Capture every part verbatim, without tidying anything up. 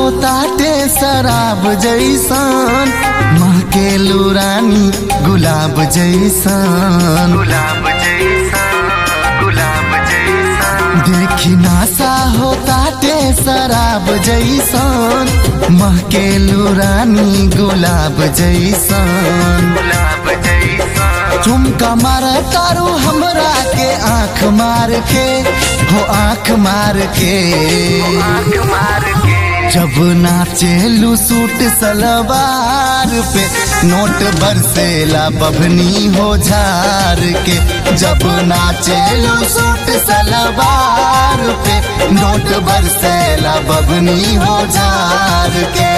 होताटे शराब जैसन, महकेलू रानी गुलाब जैसन, गुलाब जैसा गुलाब जैसा देखी नासा होताटे शराब जैसन, महकेलू रानी गुलाब जैसन। गुलाब जैसा झुमका मार तारू हमरा के आँख मार के, हो आँख मार के, आँख मार के जब नाचेलू सूट सलवार पे, नोट बरसेला बभनी हो झार के। जब नाचेलू सूट सलवार पे, नोट बरसेला बभनी हो झार के।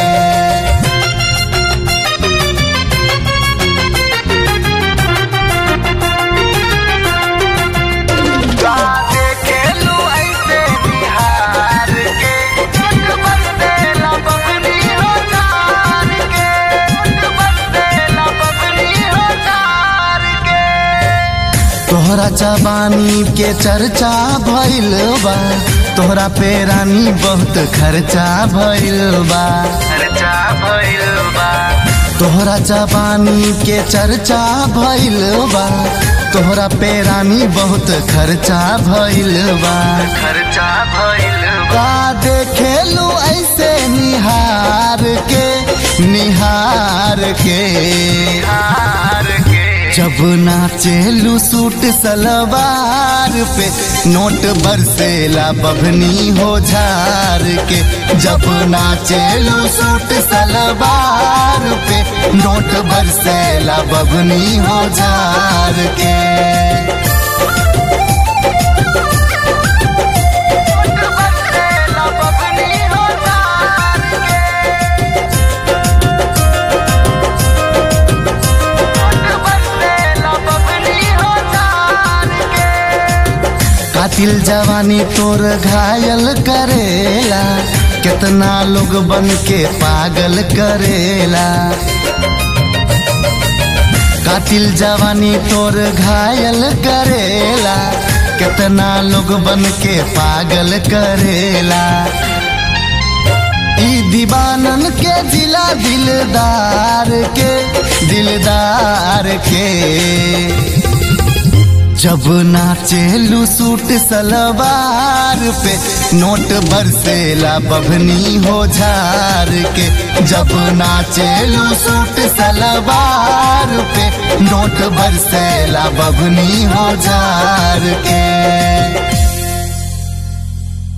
तोहरा जवानी के चर्चा भइल बा, तोहरा पे रानी बहुत खर्चा भइल बा, खर्चा भइल बा तोहरा जवानी के चर्चा भइल बा, तोहरा पे रानी बहुत खर्चा भइल बा। खर्चा भइल बा का देखेलू ऐसे निहार के, निहार के, हार के जब नाचेलू सूट सलवार पे, नोट बरसेला बभनी हो झार के। जब नाचेलू सूट सलवार पे, नोट बरसेला बभनी हो झार के। कातिल जवानी तोर घायल करेला, कितना लोग बन के पागल करेला। कातिल जवानी तोर घायल करेला, कितना लोग बन के पागल करेला। ई दीवानन के जिला दिलदार के, दिलदार के, जब नाचेलू सूट सलवार पे, नोट बरसेला बभनी हो झार के। जब नाचेलू सूट सलवार पे, नोट बरसेला बभनी हो झार के।